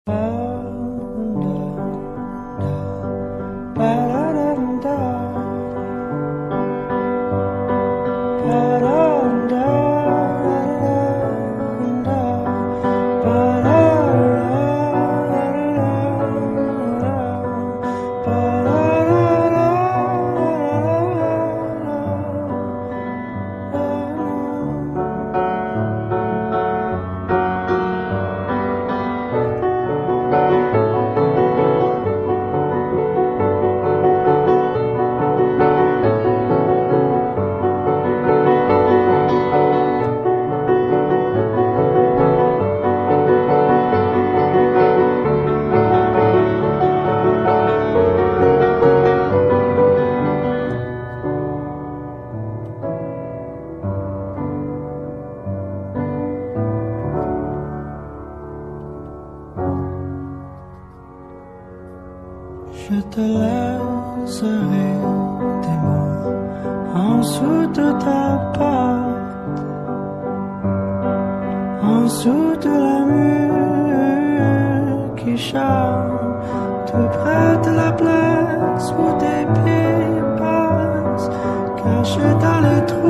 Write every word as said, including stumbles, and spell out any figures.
Je te laisserai des mots en dessous de ta porte, en dessous de la mur qui chante, tout près de la place où tes pieds passent, cachés dans les trous.